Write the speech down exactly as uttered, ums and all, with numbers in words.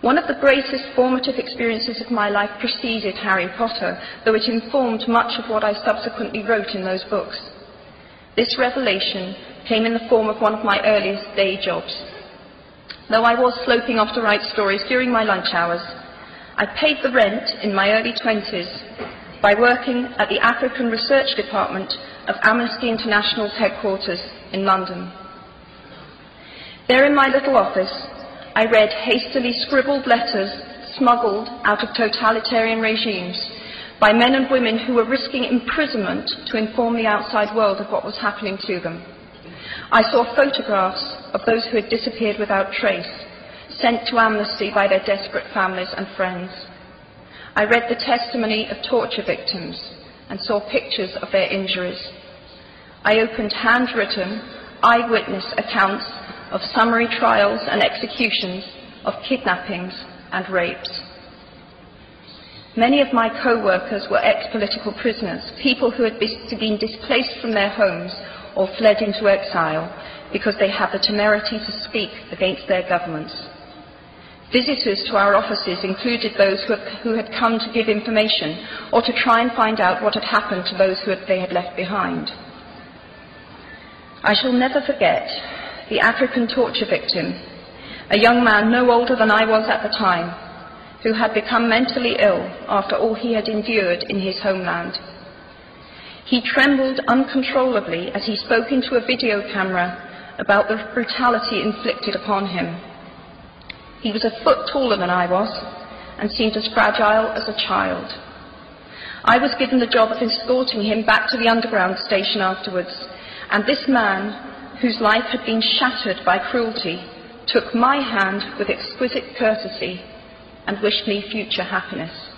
One of the greatest formative experiences of my life preceded Harry Potter, though it informed much of what I subsequently wrote in those books. This revelation came in the form of one of my earliest day jobs. Though I was sloping off to write stories during my lunch hours, I paid the rent in my early twenties by working at the African Research Department of Amnesty International's headquarters in London. There in my little office, I read hastily scribbled letters smuggled out of totalitarian regimes by men and women who were risking imprisonment to inform the outside world of what was happening to them. I saw photographs of those who had disappeared without trace, sent to Amnesty by their desperate families and friends. I read the testimony of torture victims and saw pictures of their injuries. I opened handwritten, eyewitness accounts of summary trials and executions, of kidnappings and rapes. Many of my co-workers were ex-political prisoners, people who had been displaced from their homes or fled into exile because they had the temerity to speak against their governments. Visitors to our offices included those who, have, who had come to give information or to try and find out what had happened to those who had, they had left behind. I shall never forget the African torture victim, a young man no older than I was at the time, who had become mentally ill after all he had endured in his homeland. He trembled uncontrollably as he spoke into a video camera about the brutality inflicted upon him. He was a foot taller than I was and seemed as fragile as a child. I was given the job of escorting him back to the underground station afterwards, and this man, whose life had been shattered by cruelty, took my hand with exquisite courtesy and wished me future happiness.